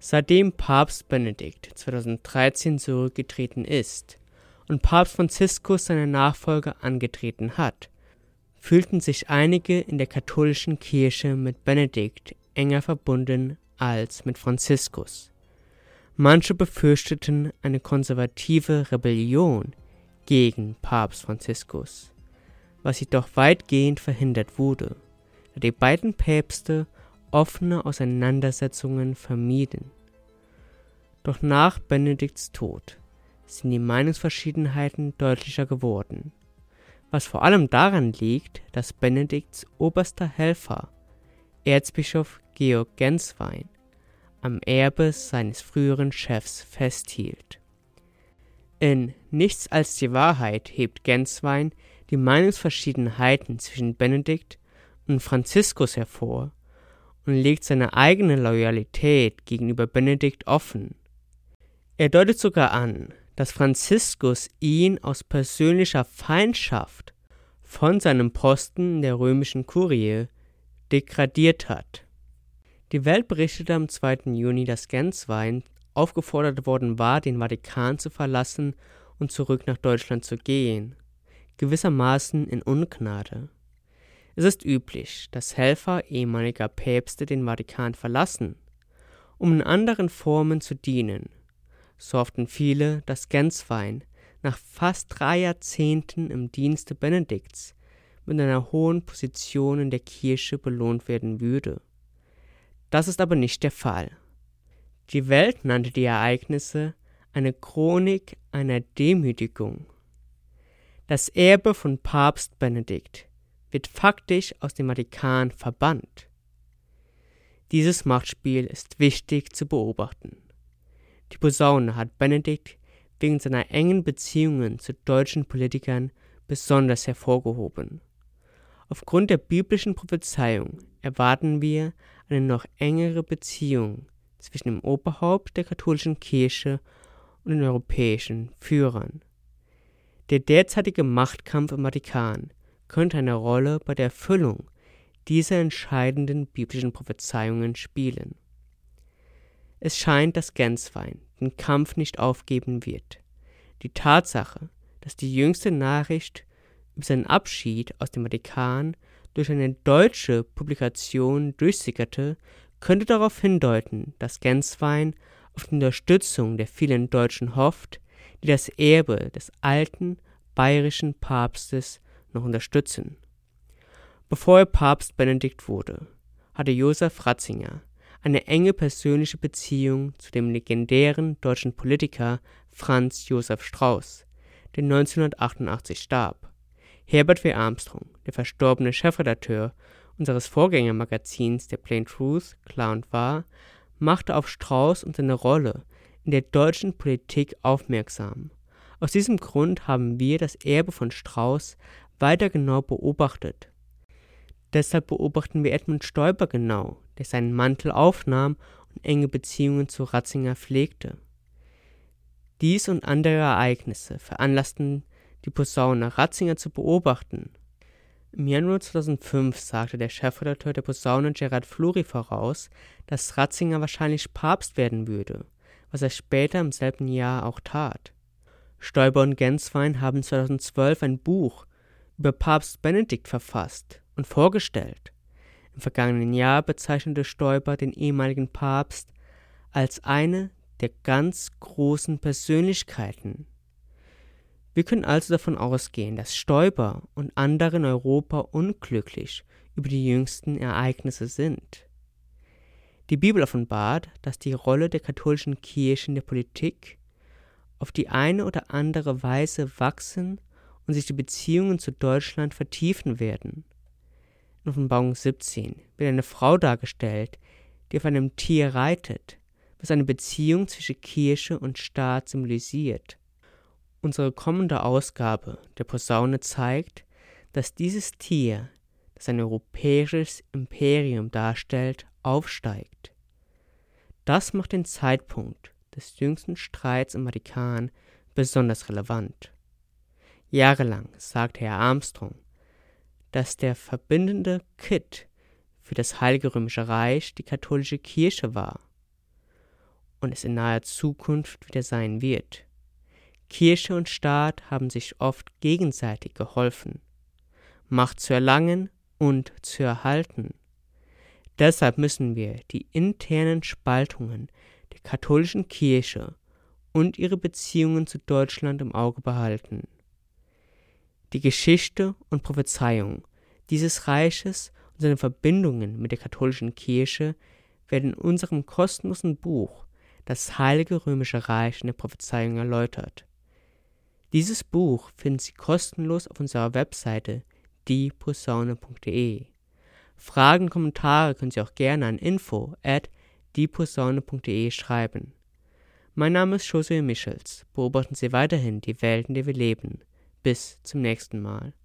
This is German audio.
Seitdem Papst Benedikt 2013 zurückgetreten ist und Papst Franziskus seine Nachfolger angetreten hat, fühlten sich einige in der katholischen Kirche mit Benedikt enger verbunden als mit Franziskus. Manche befürchteten eine konservative Rebellion gegen Papst Franziskus, was jedoch weitgehend verhindert wurde, da die beiden Päpste offene Auseinandersetzungen vermieden. Doch nach Benedikts Tod sind die Meinungsverschiedenheiten deutlicher geworden, was vor allem daran liegt, dass Benedikts oberster Helfer, Erzbischof Georg Genswein, am Erbe seines früheren Chefs festhielt. In Nichts als die Wahrheit hebt Genswein die Meinungsverschiedenheiten zwischen Benedikt und Franziskus hervor und legt seine eigene Loyalität gegenüber Benedikt offen. Er deutet sogar an, dass Franziskus ihn aus persönlicher Feindschaft von seinem Posten in der römischen Kurie degradiert hat. Die Welt berichtete am 2. Juni, dass Genswein aufgefordert worden war, den Vatikan zu verlassen und zurück nach Deutschland zu gehen, gewissermaßen in Ungnade. Es ist üblich, dass Helfer ehemaliger Päpste den Vatikan verlassen, um in anderen Formen zu dienen. So hofften viele, dass Genswein nach fast 3 Jahrzehnten im Dienste Benedikts mit einer hohen Position in der Kirche belohnt werden würde. Das ist aber nicht der Fall. Die Welt nannte die Ereignisse eine Chronik einer Demütigung. Das Erbe von Papst Benedikt wird faktisch aus dem Vatikan verbannt. Dieses Machtspiel ist wichtig zu beobachten. Die Posaune hat Benedikt wegen seiner engen Beziehungen zu deutschen Politikern besonders hervorgehoben. Aufgrund der biblischen Prophezeiung erwarten wir eine noch engere Beziehung zwischen dem Oberhaupt der katholischen Kirche und den europäischen Führern. Der derzeitige Machtkampf im Vatikan könnte eine Rolle bei der Erfüllung dieser entscheidenden biblischen Prophezeiungen spielen. Es scheint, dass Genswein den Kampf nicht aufgeben wird. Die Tatsache, dass die jüngste Nachricht über seinen Abschied aus dem Vatikan durch eine deutsche Publikation durchsickerte, könnte darauf hindeuten, dass Genswein auf die Unterstützung der vielen Deutschen hofft, die das Erbe des alten bayerischen Papstes noch unterstützen. Bevor er Papst Benedikt wurde, hatte Josef Ratzinger eine enge persönliche Beziehung zu dem legendären deutschen Politiker Franz Josef Strauß, der 1988 starb. Herbert W. Armstrong, der verstorbene Chefredakteur unseres Vorgängermagazins der Plain Truth, klar und wahr, machte auf Strauß und seine Rolle in der deutschen Politik aufmerksam. Aus diesem Grund haben wir das Erbe von Strauß weiter genau beobachtet. Deshalb beobachten wir Edmund Stoiber genau, der seinen Mantel aufnahm und enge Beziehungen zu Ratzinger pflegte. Dies und andere Ereignisse veranlassten die Posaune, Ratzinger zu beobachten. Im Januar 2005 sagte der Chefredakteur der Posaune Gerhard Fluri voraus, dass Ratzinger wahrscheinlich Papst werden würde, was er später im selben Jahr auch tat. Stoiber und Genswein haben 2012 ein Buch über Papst Benedikt verfasst und vorgestellt. Im vergangenen Jahr bezeichnete Stoiber den ehemaligen Papst als eine der ganz großen Persönlichkeiten. Wir können also davon ausgehen, dass Stoiber und andere in Europa unglücklich über die jüngsten Ereignisse sind. Die Bibel offenbart, dass die Rolle der katholischen Kirche in der Politik auf die eine oder andere Weise wachsen und sich die Beziehungen zu Deutschland vertiefen werden. In Offenbarung 17 wird eine Frau dargestellt, die auf einem Tier reitet, was eine Beziehung zwischen Kirche und Staat symbolisiert. Unsere kommende Ausgabe der Posaune zeigt, dass dieses Tier, das ein europäisches Imperium darstellt, aufsteigt. Das macht den Zeitpunkt des jüngsten Streits im Vatikan besonders relevant. Jahrelang sagte Herr Armstrong, dass der verbindende Kitt für das Heilige Römische Reich die katholische Kirche war. und es in naher Zukunft wieder sein wird. Kirche und Staat haben sich oft gegenseitig geholfen, Macht zu erlangen und zu erhalten. Deshalb müssen wir die internen Spaltungen der katholischen Kirche und ihre Beziehungen zu Deutschland im Auge behalten. Die Geschichte und Prophezeiung dieses Reiches und seine Verbindungen mit der katholischen Kirche werden in unserem kostenlosen Buch Das Heilige Römische Reich in der Prophezeiung erläutert. Dieses Buch finden Sie kostenlos auf unserer Webseite dieposaune.de. Fragen und Kommentare können Sie auch gerne an info@dieposaune.de schreiben. Mein Name ist Josué Michels. Beobachten Sie weiterhin die Welt, in der wir leben. Bis zum nächsten Mal.